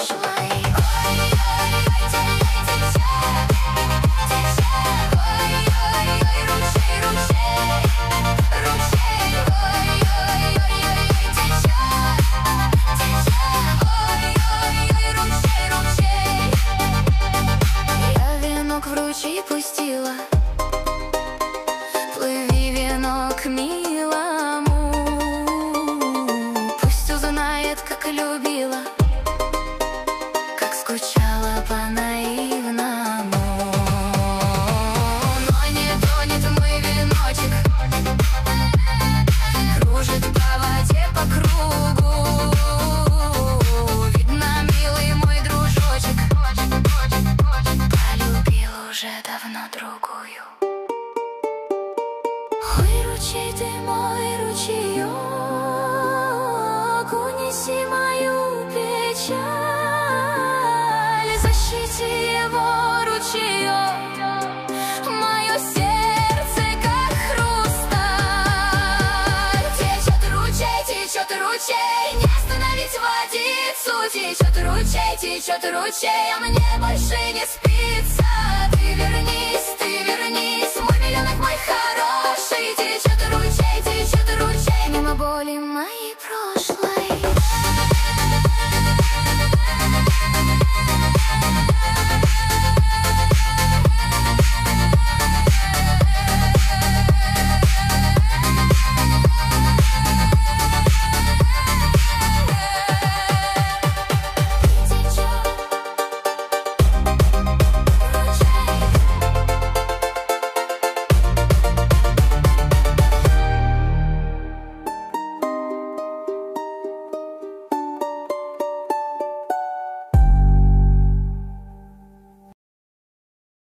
душу мои. Ой-ой-ой, теча, теча. Ой-ой-ой, ручей, ручей, ручей. Ой-ой-ой, теча, теча. Ой-ой-ой, ручей, ручей. Я венок в ручей пустила. Плыви, венок, милому, пусть узнает, как любила, как скучала по-наивному. Но не тонет мой веночек, кружит по воде по кругу. Видно, милый мой дружочек полюбил уже давно другую. Ой, ручей ты мой, ручеек, унеси мою печаль, защити его, ручеек, мое сердце как хрусталь. Течет ручей, не остановить водицу. Течет ручей, а мне больше не спится. Ты вернись, мой миллионок, мой хороший. Течет ручей, мимо боли моей.